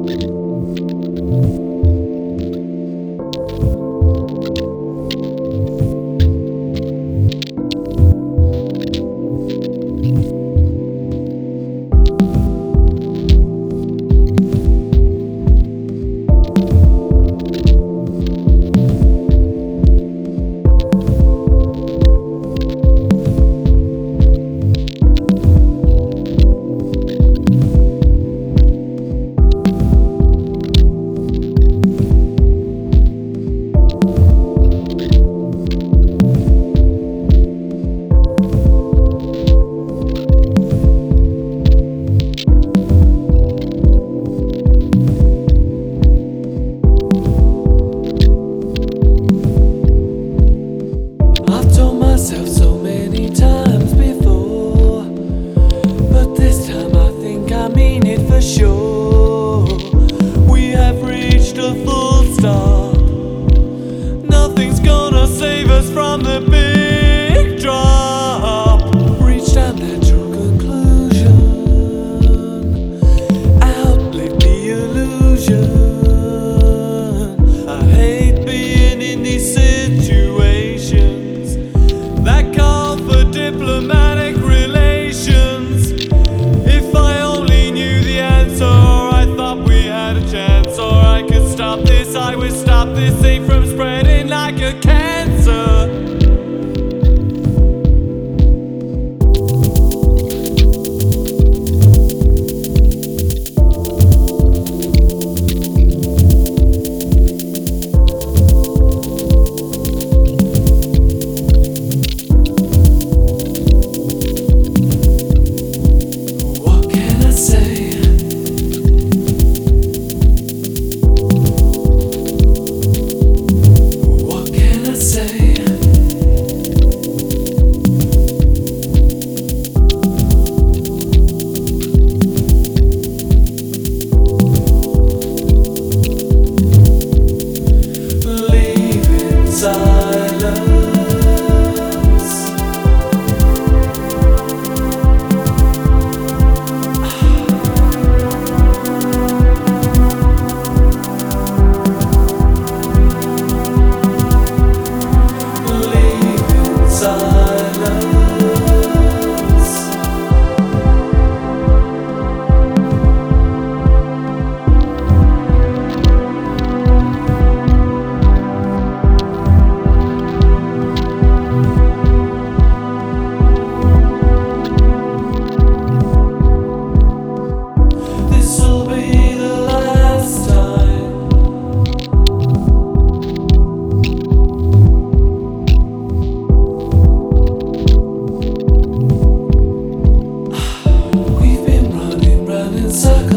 So many times before, but this time I think I mean it for sure. We have reached a full stop. Nothing's gonna save us from the big drop. Reached a natural conclusion. Outlive the illusion. I hate being in these situations that call for diplomatic relations. If I only knew the answer, or I thought we had a chance, or I could stop this, I would stop this thing from spreading like a cancer. Circle